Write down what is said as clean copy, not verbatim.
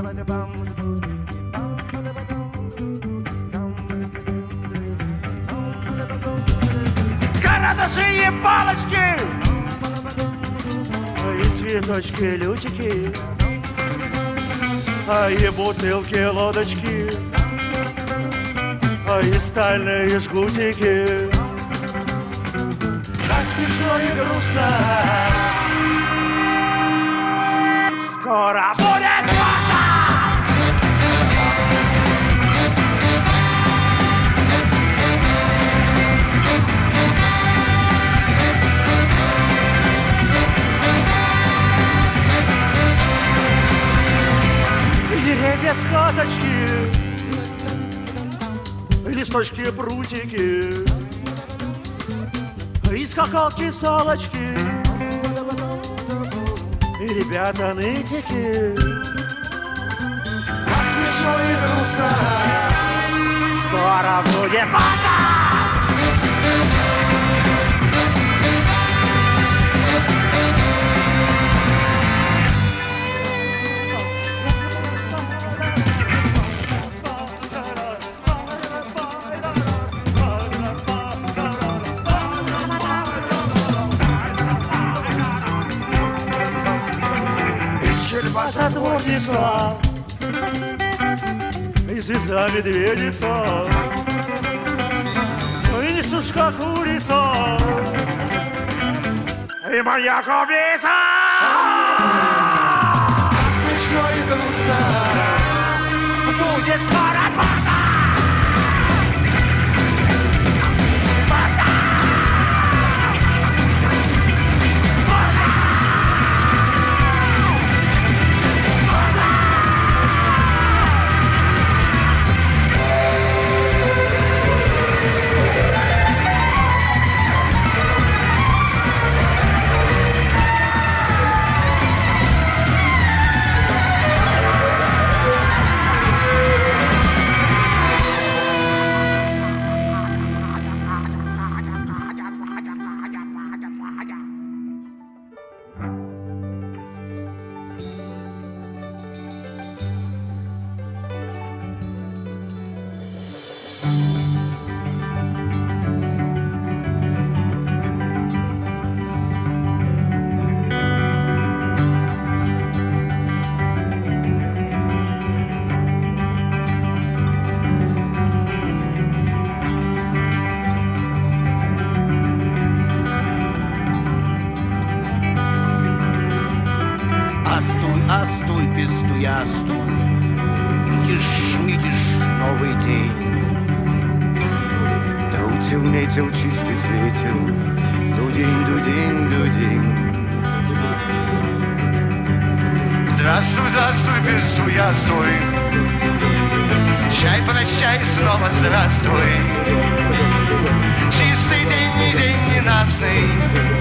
Карандаши и палочки и цветочки, лютики, и бутылки, лодочки, и стальные жгутики. Как смешно и грустно, скоро будет поздно. Деревья, сказочки, листочки, прутики, и скакалки, салочки, и ребята нытики. Как смешно и грустно, скоро будет поздно. Затворница и звезда медведица, и несушка курица, и маньяк убийца. Как смешно и грустно, будет скоро поздно. Метил, чистый светил, дудень, дудень, дудень. Здравствуй, здравствуй, пестуяствуй, чай прощай, снова здравствуй. Чистый день, не ненастный,